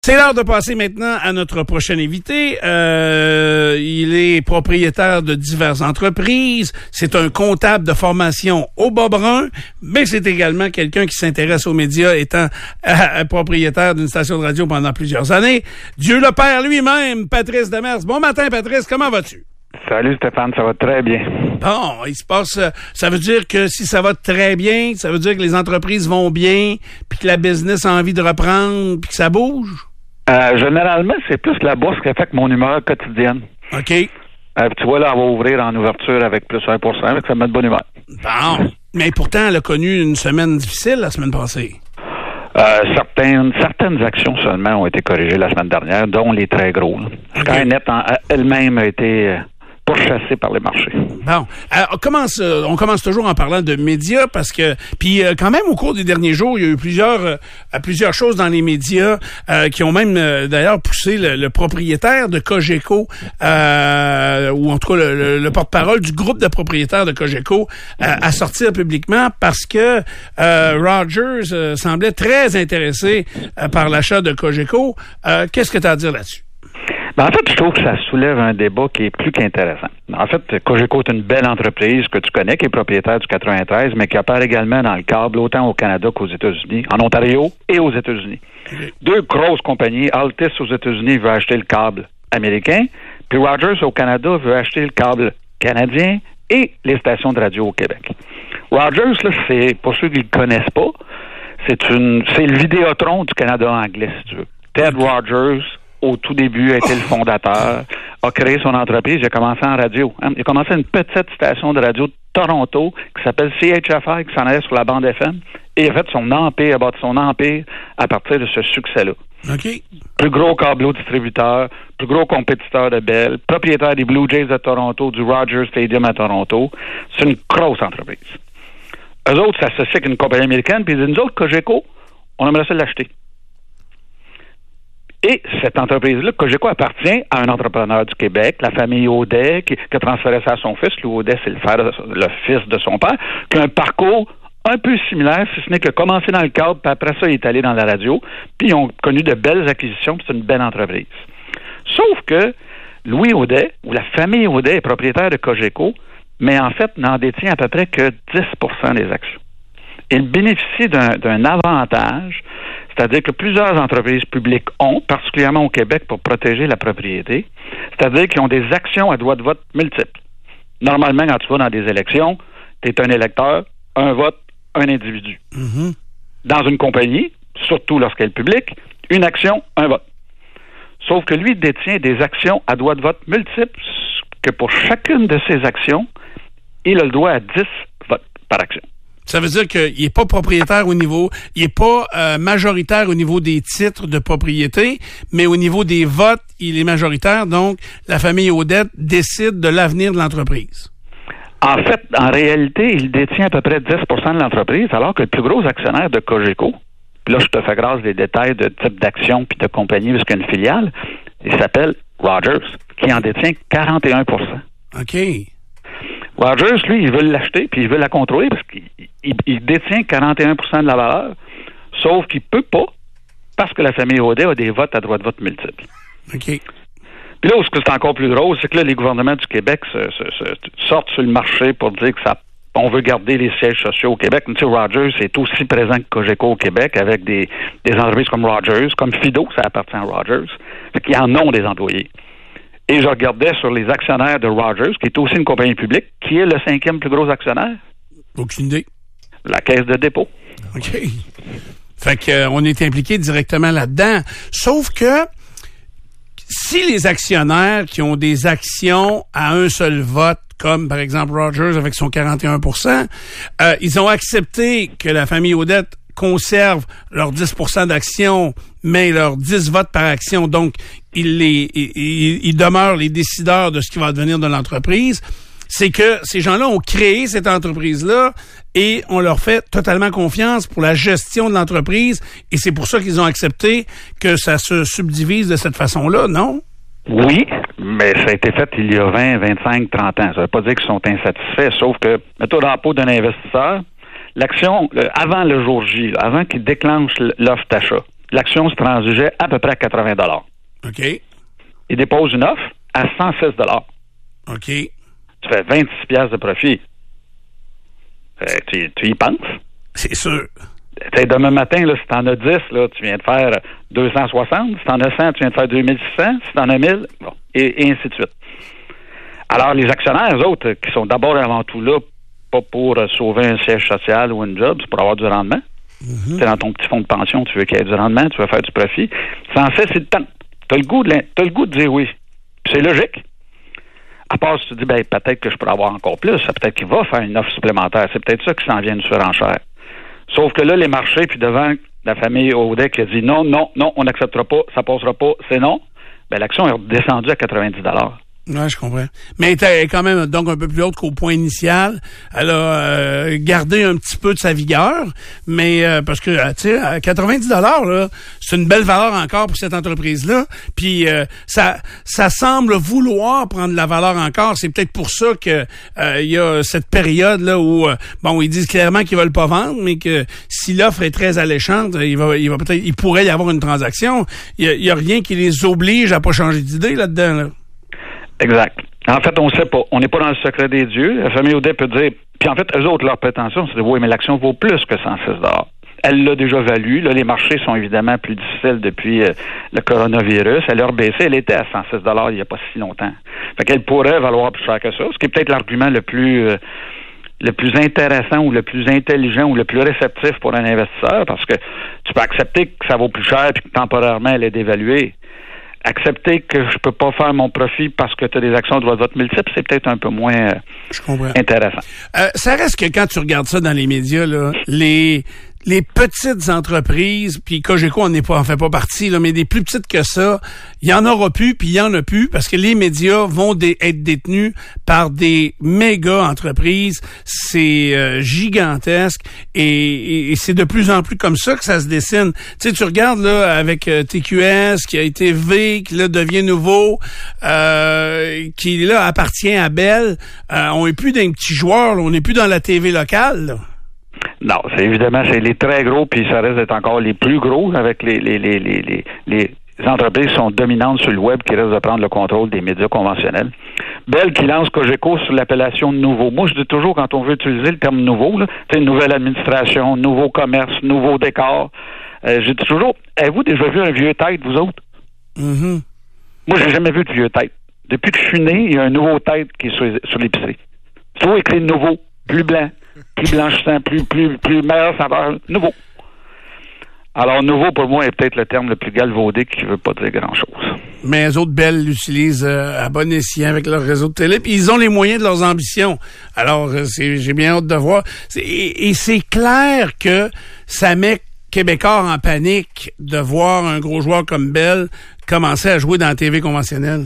C'est l'heure de passer maintenant à notre prochain invité. Il est propriétaire de diverses entreprises. C'est un comptable de formation au bas-brun, mais c'est également quelqu'un qui s'intéresse aux médias, étant propriétaire d'une station de radio pendant plusieurs années. Dieu le Père lui-même, Patrice Demers. Bon matin, Patrice. Comment vas-tu? Salut Stéphane, ça va très bien. Bon, il se passe... ça veut dire que si ça va très bien, ça veut dire que les entreprises vont bien, puis que la business a envie de reprendre, puis que ça bouge? Généralement, c'est plus la bourse qui affecte mon humeur quotidienne. OK. Tu vois, là, elle va ouvrir en ouverture avec plus 1%, avec ça me met de bonne humeur. Bon. Mais pourtant, elle a connu une semaine difficile la semaine passée. Certaines actions seulement ont été corrigées la semaine dernière, dont les très gros. Okay. Skynet elle-même a été pourchassée par les marchés. Bon. Alors, on commence toujours en parlant de médias parce que, puis quand même au cours des derniers jours, il y a eu plusieurs choses dans les médias qui ont même d'ailleurs poussé le propriétaire de Cogeco, ou en tout cas le porte-parole du groupe de propriétaires de Cogeco à sortir publiquement parce que Rogers semblait très intéressé par l'achat de Cogeco. Qu'est-ce que tu as à dire là-dessus? Ben, en fait, je trouve que ça soulève un débat qui est plus qu'intéressant. En fait, Cogeco est une belle entreprise que tu connais, qui est propriétaire du 93, mais qui opère également dans le câble, autant au Canada qu'aux États-Unis, en Ontario et aux États-Unis. Okay. Deux grosses compagnies. Altis aux États-Unis veut acheter le câble américain, puis Rogers au Canada veut acheter le câble canadien et les stations de radio au Québec. Rogers, là, c'est, pour ceux qui ne le connaissent pas, c'est le Vidéotron du Canada anglais, si tu veux. Ted Rogers, au tout début, a été le fondateur, a créé son entreprise, il a commencé en radio. Il a commencé une petite station de radio de Toronto qui s'appelle CHFI, qui s'en allait sur la bande FM, et il a fait son empire, a bâti son empire à partir de ce succès-là. OK. Plus gros câbleau distributeur, plus gros compétiteur de Bell, propriétaire des Blue Jays de Toronto, du Rogers Stadium à Toronto. C'est une grosse entreprise. Eux autres s'associent avec une compagnie américaine, puis ils disent, nous autres, Cogeco, on aimerait ça l'acheter. Et cette entreprise-là, Cogeco, appartient à un entrepreneur du Québec, la famille Audet, qui a transféré ça à son fils. Louis Audet, c'est le fils de son père, qui a un parcours un peu similaire, si ce n'est que commencé dans le câble, puis après ça, il est allé dans la radio, puis ils ont connu de belles acquisitions, puis c'est une belle entreprise. Sauf que Louis Audet, ou la famille Audet, est propriétaire de Cogeco, mais en fait, n'en détient à peu près que 10% des actions. Il bénéficie d'un avantage, c'est-à-dire que plusieurs entreprises publiques ont, particulièrement au Québec, pour protéger la propriété, c'est-à-dire qu'ils ont des actions à droit de vote multiples. Normalement, quand tu vas dans des élections, tu es un électeur, un vote, un individu. Mm-hmm. Dans une compagnie, surtout lorsqu'elle est publique, une action, un vote. Sauf que lui détient des actions à droit de vote multiples, que pour chacune de ces actions, il a le droit à 10 votes par action. Ça veut dire qu'il n'est pas propriétaire il n'est pas majoritaire au niveau des titres de propriété, mais au niveau des votes, il est majoritaire. Donc, la famille Audet décide de l'avenir de l'entreprise. En fait, en réalité, il détient à peu près 10% de l'entreprise, alors que le plus gros actionnaire de Cogeco, puis là, je te fais grâce des détails de type d'action puis de compagnie, parce qu'il y a une filiale, il s'appelle Rogers, qui en détient 41%. OK. Rogers, lui, il veut l'acheter puis il veut la contrôler parce qu'il détient 41% de la valeur, sauf qu'il peut pas parce que la famille Audet a des votes à droit de vote multiples. OK. Puis là, où c'est encore plus drôle, c'est que là, les gouvernements du Québec sortent sur le marché pour dire que on veut garder les sièges sociaux au Québec. Tu sais, Rogers est aussi présent que Cogeco au Québec avec des entreprises comme Rogers, comme Fido, ça appartient à Rogers. Fait qu'ils en ont des employés. Et je regardais sur les actionnaires de Rogers, qui est aussi une compagnie publique, qui est le 5e plus gros actionnaire. Aucune idée. La Caisse de dépôt. OK. Fait qu'on est impliqué directement là-dedans. Sauf que si les actionnaires qui ont des actions à un seul vote, comme par exemple Rogers avec son 41%, ils ont accepté que la famille Audet conserve leurs 10% d'actions, mais leurs 10 votes par action. Donc, ils demeurent les décideurs de ce qui va devenir de l'entreprise. C'est que ces gens-là ont créé cette entreprise-là et on leur fait totalement confiance pour la gestion de l'entreprise et c'est pour ça qu'ils ont accepté que ça se subdivise de cette façon-là, non? Oui, mais ça a été fait il y a 20, 25, 30 ans. Ça ne veut pas dire qu'ils sont insatisfaits, sauf que, mets-toi dans la peau d'un investisseur, l'action, avant le jour J, avant qu'il déclenche l'offre d'achat, l'action se transigeait à peu près à 80 $. OK. Il dépose une offre à 106 $. OK. Tu fais 26 $ de profit. Tu y penses? C'est sûr. T'sais, demain matin, là, si t'en as 10, là, tu viens de faire 260. Si t'en as 100, tu viens de faire 2600. Si t'en as 1000, bon, et ainsi de suite. Alors, les actionnaires, eux autres, qui sont d'abord et avant tout là, pas pour sauver un siège social ou une job, c'est pour avoir du rendement. Mm-hmm. T'es dans ton petit fonds de pension, tu veux qu'il y ait du rendement, tu veux faire du profit. Sans fait, c'est le temps. T'as le goût de dire oui. Puis c'est logique. À part si tu dis, ben, peut-être que je pourrais avoir encore plus, peut-être qu'il va faire une offre supplémentaire. C'est peut-être ça qui s'en vient une surenchère. Sauf que là, les marchés, puis devant la famille Audet qui a dit non, on n'acceptera pas, ça passera pas, c'est non, ben l'action est redescendue à 90 $. Oui, je comprends. Mais elle est quand même donc un peu plus haute qu'au point initial. Elle a gardé un petit peu de sa vigueur, mais parce que tu sais, à 90 $ là, c'est une belle valeur encore pour cette entreprise-là. Puis ça semble vouloir prendre la valeur encore. C'est peut-être pour ça que il y a cette période là où bon, ils disent clairement qu'ils veulent pas vendre, mais que si l'offre est très alléchante, il pourrait y avoir une transaction. Il y a rien qui les oblige à pas changer d'idée là-dedans là. Exact. En fait, on ne sait pas. On n'est pas dans le secret des dieux. La famille Audet peut dire... Puis en fait, eux autres, leur prétention, c'est de oui, mais l'action vaut plus que 106 $. Elle l'a déjà valu. Là, les marchés sont évidemment plus difficiles depuis le coronavirus. Elle a rebaissé. Elle était à 106 $ il n'y a pas si longtemps. Fait qu'elle pourrait valoir plus cher que ça, ce qui est peut-être l'argument le plus intéressant ou le plus intelligent ou le plus réceptif pour un investisseur, parce que tu peux accepter que ça vaut plus cher puis que temporairement, elle est dévaluée. Accepter que je peux pas faire mon profit parce que tu as des actions de votre multiple, c'est peut-être un peu moins intéressant. Ça reste que quand tu regardes ça dans les médias, là, les petites entreprises, puis Cogeco en fait pas partie, là, mais des plus petites que ça, il y en aura plus, puis il y en a plus, parce que les médias vont être détenus par des méga entreprises. C'est gigantesque, et c'est de plus en plus comme ça que ça se dessine. Tu sais, tu regardes là avec TQS, qui a été V, qui là devient nouveau, qui là appartient à Bell. On est plus d'un petit joueur, là, on n'est plus dans la TV locale, là. Non, c'est les très gros, puis ça reste d'être encore les plus gros avec les entreprises qui sont dominantes sur le web qui restent de prendre le contrôle des médias conventionnels. Bell qui lance Cogeco sur l'appellation nouveau. Moi, je dis toujours, quand on veut utiliser le terme nouveau, là, une nouvelle administration, nouveau commerce, nouveau décor, je dis toujours, avez-vous déjà vu un vieux tête, vous autres? Mm-hmm. Moi, j'ai jamais vu de vieux tête. Depuis que je suis né, il y a un nouveau tête qui est sur l'épicerie. C'est toujours écrit nouveau, plus blanc, plus blanchissant, plus meilleur saveur, nouveau. Alors, nouveau, pour moi, est peut-être le terme le plus galvaudé qui ne veut pas dire grand-chose. Mais les autres Bell l'utilisent à bon escient avec leur réseau de télé, puis ils ont les moyens de leurs ambitions. Alors, j'ai bien hâte de voir. Et c'est clair que ça met Québécois en panique de voir un gros joueur comme Bell commencer à jouer dans la TV conventionnelle.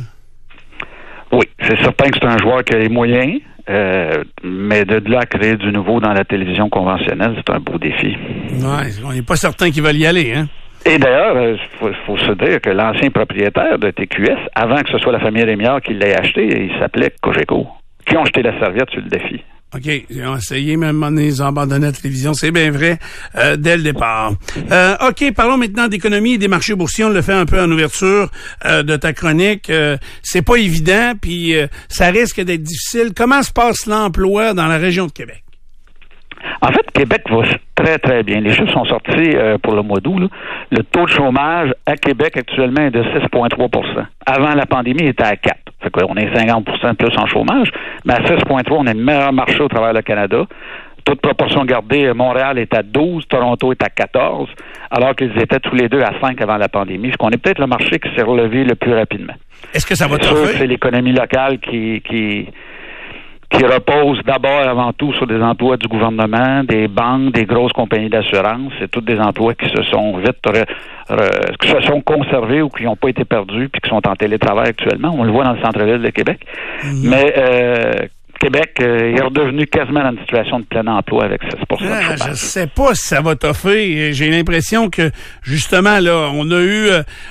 Oui, c'est certain que c'est un joueur qui a les moyens. Mais de là à créer du nouveau dans la télévision conventionnelle, c'est un beau défi. Ouais, on n'est pas certain qu'ils veulent y aller, hein? Et d'ailleurs, faut se dire que l'ancien propriétaire de TQS, avant que ce soit la famille Rémillard qui l'ait acheté, il s'appelait Cogeco. Qui ont jeté la serviette sur le défi. OK. Ils ont essayé, même ils ont abandonné la télévision. C'est bien vrai, dès le départ. OK, parlons maintenant d'économie et des marchés boursiers. On le fait un peu en ouverture de ta chronique. C'est pas évident, puis ça risque d'être difficile. Comment se passe l'emploi dans la région de Québec? En fait, Québec va très, très bien. Les chiffres sont sortis pour le mois d'août. Là. Le taux de chômage à Québec actuellement est de 6,3 %. Avant la pandémie, il était à 4 %. Fait qu'on est 50 % de plus en chômage. Mais à 6,3 %, on est le meilleur marché au travers du Canada. Toute proportion gardée, Montréal est à 12, Toronto est à 14, alors qu'ils étaient tous les deux à 5 avant la pandémie. Fait qu'on est peut-être le marché qui s'est relevé le plus rapidement. Est-ce que ça va c'est l'économie locale qui repose d'abord avant tout sur des emplois du gouvernement, des banques, des grosses compagnies d'assurance. C'est tous des emplois qui se sont qui se sont conservés ou qui n'ont pas été perdus puis qui sont en télétravail actuellement. On le voit dans le centre-ville de Québec. Mm-hmm. Mais Québec est redevenu quasiment dans une situation de plein emploi avec 6% de chômage. Je sais pas si ça va toffer. J'ai l'impression que, justement, là, on a eu...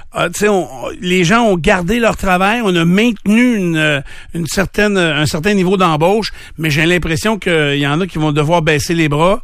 les gens ont gardé leur travail, on a maintenu un certain niveau d'embauche, mais j'ai l'impression qu'il y en a qui vont devoir baisser les bras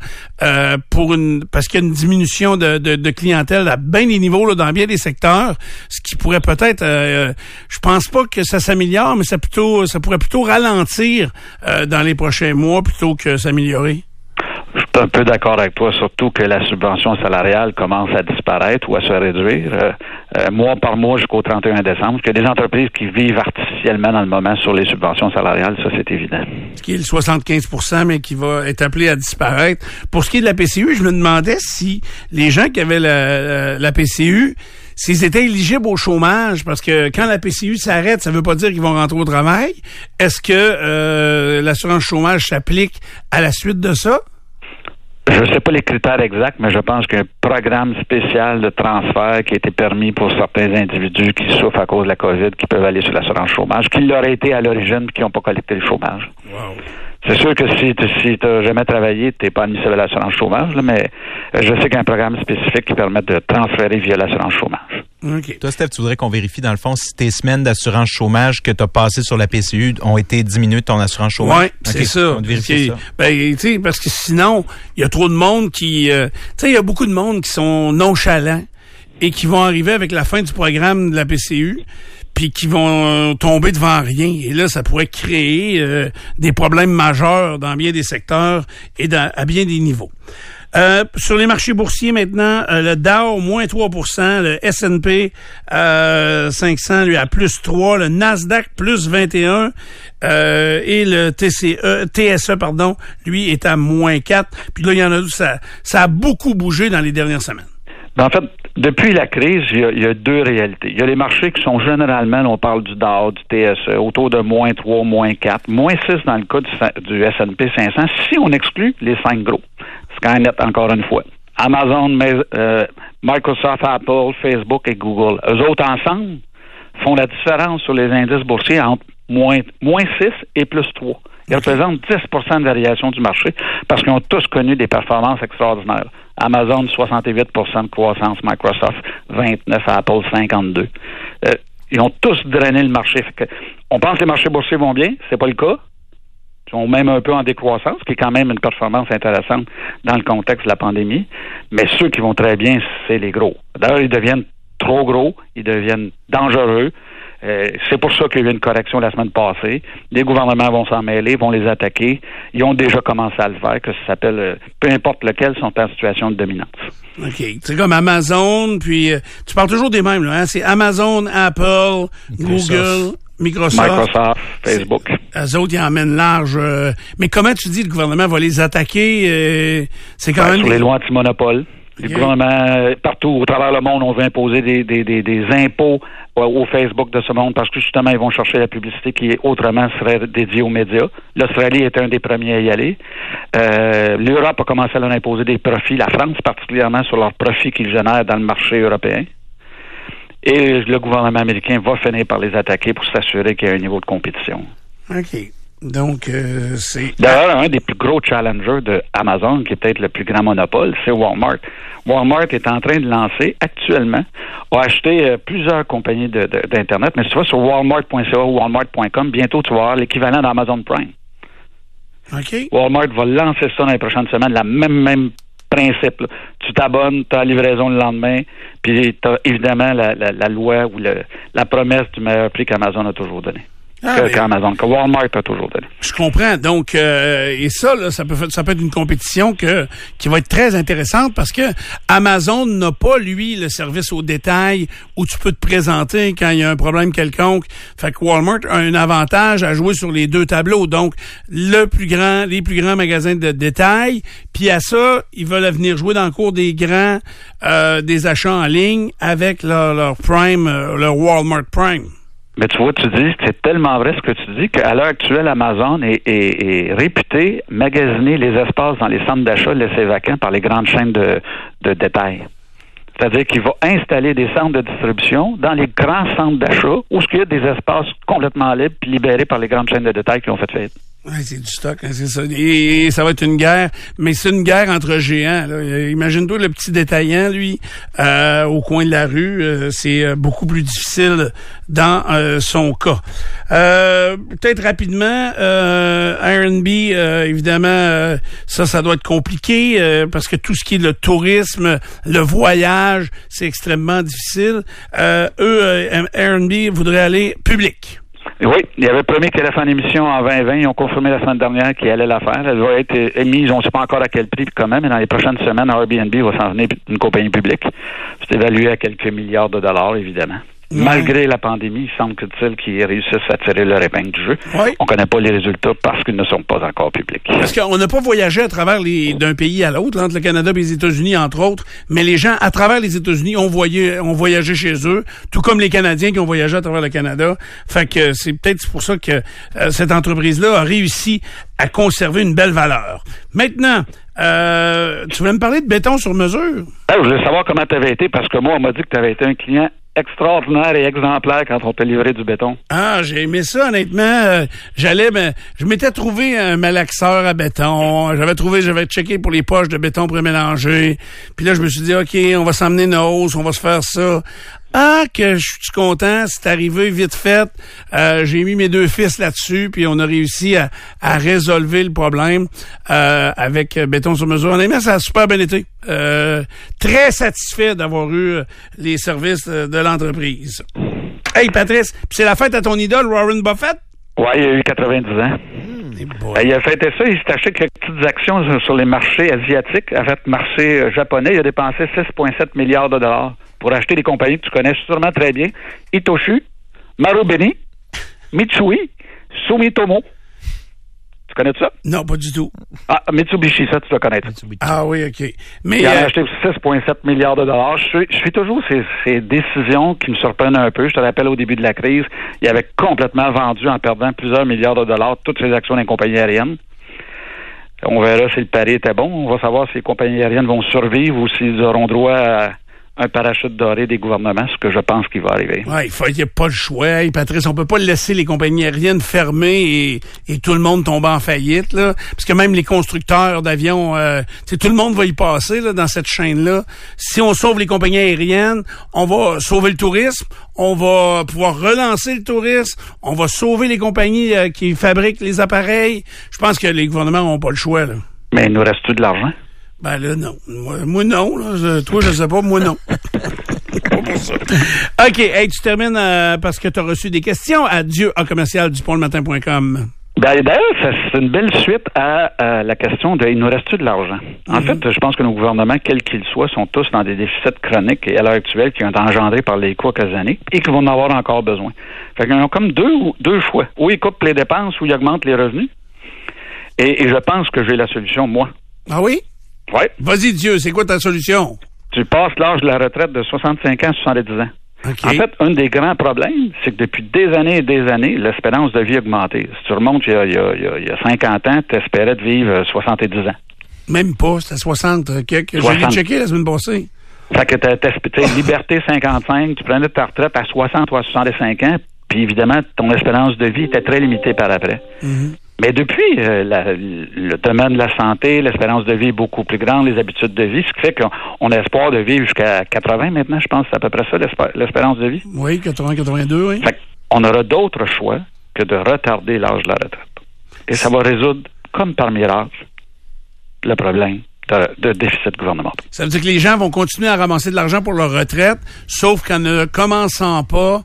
parce qu'il y a une diminution de clientèle à bien des niveaux, là, dans bien des secteurs, ce qui pourrait peut-être... je pense pas que ça s'améliore, mais ça pourrait plutôt ralentir dans les prochains mois plutôt que s'améliorer. Je suis un peu d'accord avec toi, surtout que la subvention salariale commence à disparaître ou à se réduire mois par mois jusqu'au 31 décembre. Il y a des entreprises qui vivent artificiellement dans le moment sur les subventions salariales, ça c'est évident. Ce qui est le 75%, mais qui va être appelé à disparaître. Pour ce qui est de la PCU, je me demandais si les gens qui avaient la PCU, s'ils étaient éligibles au chômage, parce que quand la PCU s'arrête, ça veut pas dire qu'ils vont rentrer au travail. Est-ce que l'assurance chômage s'applique à la suite de ça? Je ne sais pas les critères exacts, mais je pense qu'il y a un programme spécial de transfert qui a été permis pour certains individus qui souffrent à cause de la COVID, qui peuvent aller sur l'assurance chômage, qui l'auraient été à l'origine et qui n'ont pas collecté le chômage. Wow. C'est sûr que si tu n'as jamais travaillé, tu n'es pas admissible à l'assurance chômage, là, mais je sais qu'il y a un programme spécifique qui permet de transférer via l'assurance chômage. Okay. Toi, Steph, tu voudrais qu'on vérifie, dans le fond, si tes semaines d'assurance chômage que tu as passées sur la PCU ont été diminuées de ton assurance chômage? Oui, c'est ça. On vérifier ça. Ben, tu sais, parce que sinon, il y a trop de monde qui... tu sais, il y a beaucoup de monde qui sont nonchalants et qui vont arriver avec la fin du programme de la PCU puis qui vont tomber devant rien. Et là, ça pourrait créer des problèmes majeurs dans bien des secteurs et à bien des niveaux. Sur les marchés boursiers maintenant, le Dow, moins 3%, le S&P 500, lui, à plus 3, le Nasdaq, plus 21, et le TSE, lui, est à moins 4. Puis là, il y en a ça a beaucoup bougé dans les dernières semaines. Ben, en fait, depuis la crise, il y a deux réalités. Il y a les marchés qui sont généralement, on parle du Dow, du TSE, autour de moins 3, moins 4, moins 6 dans le cas du S&P 500, si on exclut les 5 gros. Skynet, encore une fois. Amazon, Microsoft, Apple, Facebook et Google. Eux autres ensemble font la différence sur les indices boursiers entre moins 6 et plus 3. Ils représentent 10% de variation du marché parce qu'ils ont tous connu des performances extraordinaires. Amazon, 68% de croissance, Microsoft, 29%, Apple, 52%. Ils ont tous drainé le marché. On pense que les marchés boursiers vont bien, c'est pas le cas. Ils sont même un peu en décroissance, ce qui est quand même une performance intéressante dans le contexte de la pandémie. Mais ceux qui vont très bien, c'est les gros. D'ailleurs, ils deviennent trop gros, ils deviennent dangereux. C'est pour ça qu'il y a eu une correction la semaine passée. Les gouvernements vont s'en mêler, vont les attaquer. Ils ont déjà commencé à le faire, que ça s'appelle, peu importe lequel, sont en situation de dominance. OK. C'est comme Amazon, puis tu parles toujours des mêmes, là, hein? C'est Amazon, Apple, Google, Microsoft, Facebook. Eux autres, ils emmènent large. Mais comment tu dis le gouvernement va les attaquer? C'est quand même... Sur les lois anti-monopole. Les gouvernements, partout au travers le monde, on veut imposer des impôts au Facebook de ce monde parce que justement, ils vont chercher la publicité qui autrement serait dédiée aux médias. L'Australie est un des premiers à y aller. L'Europe a commencé à leur imposer des profits, la France particulièrement, sur leurs profits qu'ils génèrent dans le marché européen. Et le gouvernement américain va finir par les attaquer pour s'assurer qu'il y a un niveau de compétition. OK. Donc, c'est... D'ailleurs, un des plus gros challengers de Amazon, qui est peut-être le plus grand monopole, c'est Walmart. Walmart est en train de lancer, actuellement, a acheté plusieurs compagnies d'Internet, mais si tu vas sur walmart.ca ou walmart.com, bientôt tu vas avoir l'équivalent d'Amazon Prime. OK. Walmart va lancer ça dans les prochaines semaines, la même principe. Là. Tu t'abonnes, tu as la livraison le lendemain, puis tu as évidemment la loi ou la promesse du meilleur prix qu'Amazon a toujours donné. Qu'Amazon, que Walmart a toujours donné. Je comprends. Donc, et ça, là, ça peut être une compétition qui va être très intéressante parce que Amazon n'a pas, lui, le service au détail où tu peux te présenter quand il y a un problème quelconque. Fait que Walmart a un avantage à jouer sur les deux tableaux. Donc, les plus grands magasins de détail. Puis à ça, ils veulent venir jouer dans le cours des grands, des achats en ligne avec leur Prime, leur Walmart Prime. Mais tu vois, tu dis, c'est tellement vrai ce que tu dis qu'à l'heure actuelle, Amazon est réputé magasiner les espaces dans les centres d'achat laissés vacants par les grandes chaînes de détail. C'est-à-dire qu'il va installer des centres de distribution dans les grands centres d'achat où il y a des espaces complètement libres puis libérés par les grandes chaînes de détail qui ont fait faillite. Ouais, c'est du stock, hein, c'est ça. Et ça va être une guerre, mais c'est une guerre entre géants. Là. Imagine-toi le petit détaillant, lui, au coin de la rue. C'est beaucoup plus difficile dans son cas. Peut-être rapidement, R&B, évidemment, ça doit être compliqué parce que tout ce qui est le tourisme, le voyage, c'est extrêmement difficile. R&B voudraient aller public. Oui, il y avait promis qu'elle allait faire une émission en 2020. Ils ont confirmé la semaine dernière qu'ils allaient la faire. Elle va être émise, on ne sait pas encore à quel prix quand même, mais dans les prochaines semaines, Airbnb va s'en venir d'une compagnie publique. C'est évalué à quelques milliards de dollars, évidemment. Ouais. Malgré la pandémie, il semble-t-il qu'ils réussissent à tirer leur épingle du jeu. Ouais. On ne connaît pas les résultats parce qu'ils ne sont pas encore publics. Parce qu'on n'a pas voyagé à travers d'un pays à l'autre, entre le Canada et les États-Unis, entre autres, mais les gens à travers les États-Unis ont voyagé chez eux, tout comme les Canadiens qui ont voyagé à travers le Canada. Fait que c'est peut-être pour ça que cette entreprise-là a réussi à conserver une belle valeur. Maintenant, tu voulais me parler de béton sur mesure? Je voulais savoir comment tu avais été, parce que moi, on m'a dit que tu avais été un client extraordinaire et exemplaire quand on t'a livré du béton. Ah, j'ai aimé ça, honnêtement. Je m'étais trouvé un malaxeur à béton. J'avais checké pour les poches de béton prémélangé. Puis là, je me suis dit, OK, on va s'emmener nos hausses, on va se faire ça. Ah, que je suis content, c'est arrivé vite fait. J'ai mis mes 2 fils là-dessus, puis on a réussi à résolver le problème avec béton sur mesure. Honnêtement, ça a super bien été. Très satisfait d'avoir eu les services de l'entreprise. Hey, Patrice, puis c'est la fête à ton idole, Warren Buffett? Oui, il a eu 90 ans. Il a fêté ça, il s'est acheté quelques petites actions sur les marchés asiatiques. En fait, marché japonais, il a dépensé 6,7 milliards de dollars pour acheter des compagnies que tu connais sûrement très bien. Itochu, Marubeni, Mitsui, Sumitomo. Tu connais ça? Non, pas du tout. Ah, Mitsubishi, ça, tu dois connaître. Ah oui, OK. Mais il a acheté 6,7 milliards de dollars. Je suis toujours ces décisions qui me surprennent un peu. Je te rappelle, au début de la crise, il avait complètement vendu en perdant plusieurs milliards de dollars toutes ses actions des compagnies aériennes. On verra si le pari était bon. On va savoir si les compagnies aériennes vont survivre ou s'ils auront droit à un parachute doré des gouvernements, ce que je pense qu'il va arriver. Ouais, il n'y a pas le choix. Hey, Patrice, on peut pas laisser les compagnies aériennes fermer et tout le monde tomber en faillite, là. Parce que même les constructeurs d'avions, tout le monde va y passer, là, dans cette chaîne-là. Si on sauve les compagnies aériennes, on va sauver le tourisme, on va pouvoir relancer le tourisme, on va sauver les compagnies qui fabriquent les appareils. Je pense que les gouvernements n'ont pas le choix, là. Mais il nous reste-tu de l'argent? Ben là, non. Moi non. Là. Toi, je sais pas. Moi, non. Pas pour ça. OK. Hey, tu termines parce que tu as reçu des questions. Adieu à commercial-dupontmatin.com. Ben, d'ailleurs, c'est une belle suite à la question de « il nous reste-tu de l'argent? » En fait, je pense que nos gouvernements, quels qu'ils soient, sont tous dans des déficits chroniques et à l'heure actuelle qui ont été engendrés par les coûts occasionnés et qui vont en avoir encore besoin. Fait qu'ils ont comme deux choix. Ou ils coupent les dépenses ou ils augmentent les revenus. Et je pense que j'ai la solution, moi. Ah oui? Oui. Vas-y, Dieu, c'est quoi ta solution? Tu passes l'âge de la retraite de 65 ans à 70 ans. Okay. En fait, un des grands problèmes, c'est que depuis des années et des années, l'espérance de vie a augmenté. Si tu remontes il y a 50 ans, tu espérais de vivre 70 ans. Même pas, c'était 60. J'ai checké la semaine passée. Fait que t'as liberté 55, tu prenais ta retraite à 60 ou à 65 ans, puis évidemment, ton espérance de vie était très limitée par après. Mm-hmm. Mais depuis, le domaine de la santé, l'espérance de vie est beaucoup plus grande, les habitudes de vie, ce qui fait qu'on a espoir de vivre jusqu'à 80 maintenant, je pense, c'est à peu près ça, l'espérance de vie. Oui, 80-82, oui. Fait qu'on aura d'autres choix que de retarder l'âge de la retraite. Et ça va résoudre, comme par miracle, le problème de déficit gouvernemental. Ça veut dire que les gens vont continuer à ramasser de l'argent pour leur retraite, sauf qu'en ne commençant pas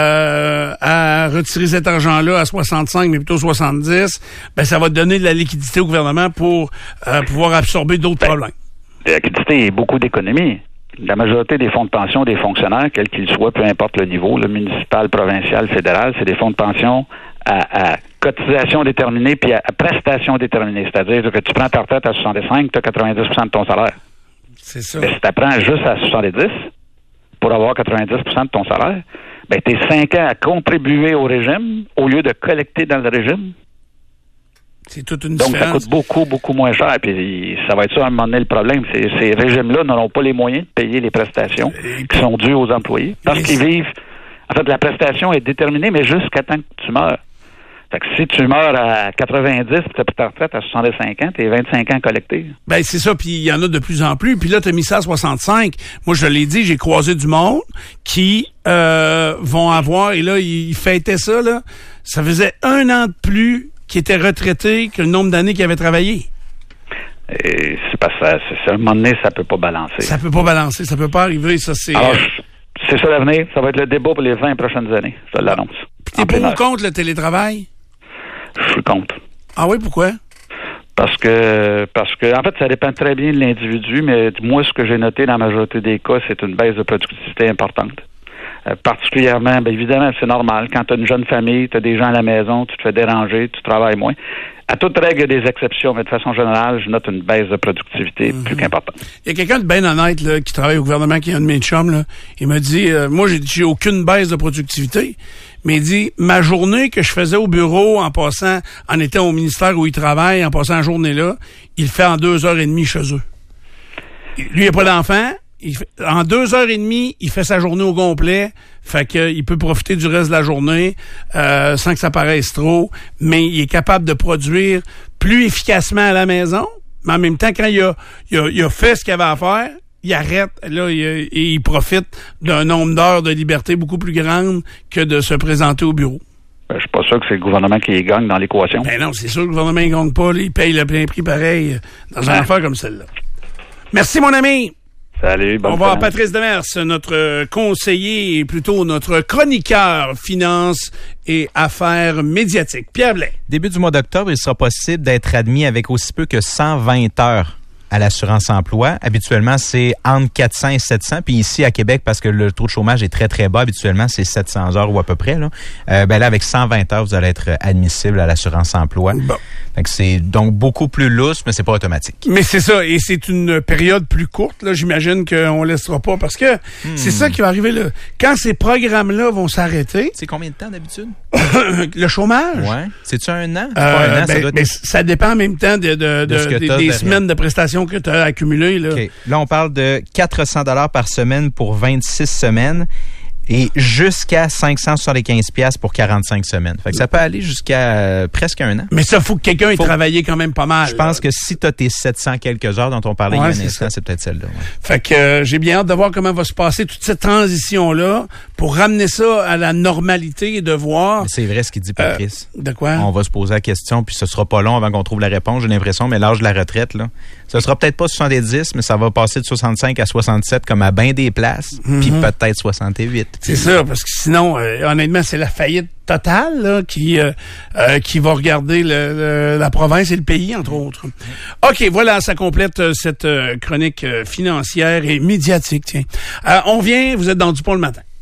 à retirer cet argent-là à 65, mais plutôt 70, ben ça va donner de la liquidité au gouvernement pour pouvoir absorber d'autres problèmes. La liquidité et beaucoup d'économies. La majorité des fonds de pension des fonctionnaires, quels qu'ils soient, peu importe le niveau, le municipal, provincial, fédéral, c'est des fonds de pension à cotisation déterminée puis à prestation déterminée. C'est-à-dire que tu prends ta retraite à 65, tu as 90 de ton salaire. C'est ça. Mais si tu apprends juste à 70 pour avoir 90 de ton salaire, ben tu es 5 ans à contribuer au régime au lieu de collecter dans le régime. C'est toute une Donc, différence. ça coûte beaucoup, beaucoup moins cher. Puis ça va être ça à un moment donné le problème. Ces régimes-là n'auront pas les moyens de payer les prestations qui sont dues aux employés parce qu'ils vivent... En fait, la prestation est déterminée, mais jusqu'à temps que tu meurs. Fait que si tu meurs à 90 puis tu as pris ta retraite à 65 ans, t'es 25 ans collecté. Ben c'est ça, puis il y en a de plus en plus. Puis là, tu as mis ça à 65. Moi, je l'ai dit, j'ai croisé du monde qui vont avoir, et là, ils fêtaient ça, là. Ça faisait 1 an de plus qu'ils étaient retraités que le nombre d'années qu'ils avaient travaillé. Et c'est parce que à un moment donné, ça peut pas balancer. Ça peut pas balancer, ça peut pas arriver, ça c'est... Alors, c'est ça l'avenir. Ça va être le débat pour les 20 prochaines années. Je te l'annonce. Puis t'es pour ou contre le télétravail? Je suis contre. Ah oui, pourquoi? Parce que, en fait, ça dépend très bien de l'individu, mais moi, ce que j'ai noté dans la majorité des cas, c'est une baisse de productivité importante. Particulièrement, bien évidemment, c'est normal. Quand tu as une jeune famille, tu as des gens à la maison, tu te fais déranger, tu travailles moins. À toute règle, il y a des exceptions, mais de façon générale, je note une baisse de productivité plus qu'importante. Il y a quelqu'un de bien honnête là, qui travaille au gouvernement, qui est un de mes chums. Là. Il m'a dit, moi, j'ai aucune baisse de productivité, mais il dit, ma journée que je faisais au bureau en passant, en étant au ministère où il travaille, en passant la journée là, il le fait en 2h30 chez eux. Lui, il n'a pas d'enfant. En 2h30, il fait sa journée au complet, fait que il peut profiter du reste de la journée sans que ça paraisse trop, mais il est capable de produire plus efficacement à la maison, mais en même temps, quand il a fait ce qu'il avait à faire, il arrête, là, et il profite d'un nombre d'heures de liberté beaucoup plus grande que de se présenter au bureau. Je suis pas sûr que c'est le gouvernement qui gagne dans l'équation. Ben non, c'est sûr que le gouvernement ne gagne pas, là, il paye le plein prix pareil dans une affaire comme celle-là. Merci, mon ami! Salut, bonne On va voir Patrice Demers, notre conseiller et plutôt notre chroniqueur finances et affaires médiatiques. Pierre Blais. Début du mois d'octobre, il sera possible d'être admis avec aussi peu que 120 heures à l'assurance emploi. Habituellement, c'est entre 400 et 700. Puis ici, à Québec, parce que le taux de chômage est très, très bas, habituellement, c'est 700 heures ou à peu près. Là, là avec 120 heures, vous allez être admissible à l'assurance emploi. Bon. Donc, c'est donc beaucoup plus lousse, mais c'est pas automatique. Mais c'est ça, et c'est une période plus courte. Là, j'imagine qu'on laissera pas, parce que c'est ça qui va arriver là. Quand ces programmes-là vont s'arrêter... C'est combien de temps d'habitude? Le chômage? Ouais. C'est-tu un an? Pas un an, ça doit être... ça dépend en même temps des semaines de prestations que tu as accumulées. Là. Okay. Là, on parle de 400 $ par semaine pour 26 semaines. Et jusqu'à 575 $ pour 45 semaines. Fait que ça peut aller jusqu'à presque 1 an. Mais ça, faut que quelqu'un ait travaillé quand même pas mal. Je pense que si tu as tes 700 quelques heures dont on parlait il y a un instant, c'est peut-être celle-là. Ouais. Fait que j'ai bien hâte de voir comment va se passer toute cette transition-là pour ramener ça à la normalité et de voir... Mais c'est vrai ce qu'il dit, Patrice. De quoi? On va se poser la question, puis ce sera pas long avant qu'on trouve la réponse, j'ai l'impression, mais l'âge de la retraite, là, ce sera peut-être pas 70, mais ça va passer de 65 à 67 comme à bien des places, puis peut-être 68. C'est ça, parce que sinon, honnêtement, c'est la faillite totale là, qui va regarder la province et le pays, entre autres. OK, voilà, ça complète cette chronique financière et médiatique. Tiens. On vient, vous êtes dans Dupont le matin.